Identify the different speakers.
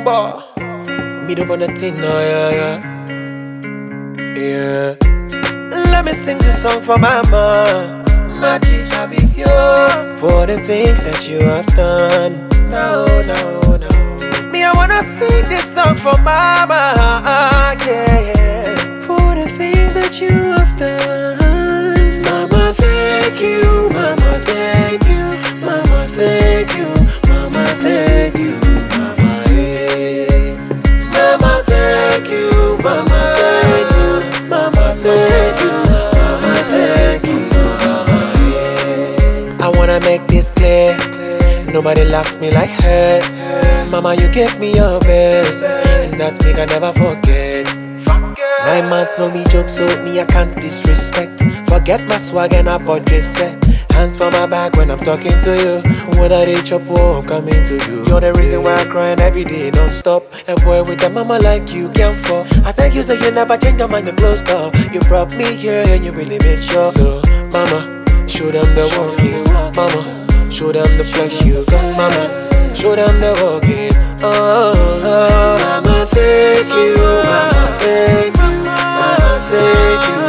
Speaker 1: bar. Me don't wanna think, no, yeah. Let me sing this song for mama. Maji have it you for the things that you have done. No. Me, I wanna sing this song for mama, yeah. For the things that you have done. Mama, thank you. Mama, thank you. Mama, thank you. Mama, thank you. Mama, hey. Mama, thank you. Mama, thank you. Mama, thank you. Mama, thank you. Mama, hey. I wanna make this clear. Nobody loves me like her. Mama, you gave me your best, and that me can never forget. 9 months, no me joke, so me I can't disrespect. Forget my swag and I bought this set. Hands for my back when I'm talking to you. When I reach up, I'm coming to you. You're the reason why I'm crying every day, non-stop. A boy with a mama like you can't fall. I thank you, so you never change your mind, you closed door. You brought me here and you really made sure. So, mama, show them the walkies. Mama, show them the flesh you got. Mama, show them the walkies. Mama, thank you. Mama, thank you. Mama, thank you.